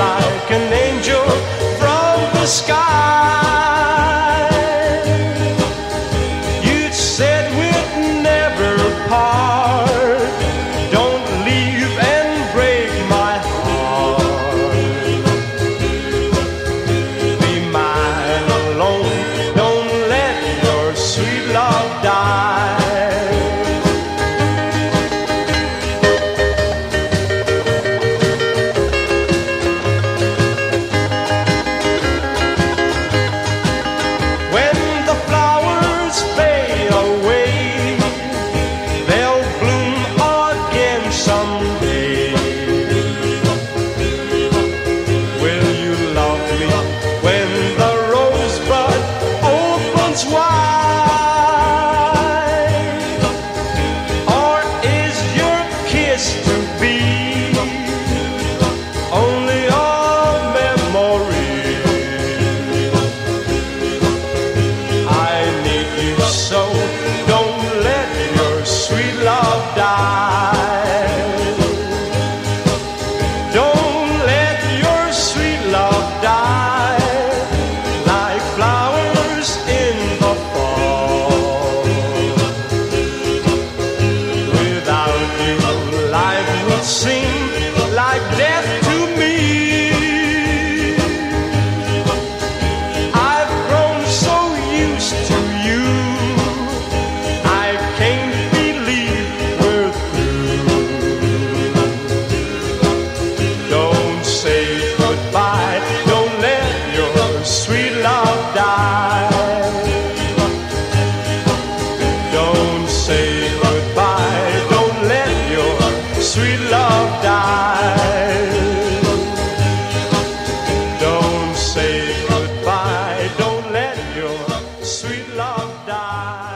like an angel from the sky. You said we'd never part. Don't leave and break my heart. Be mine alone. Don't let your sweet love die. Don't say goodbye, don't let your sweet love die.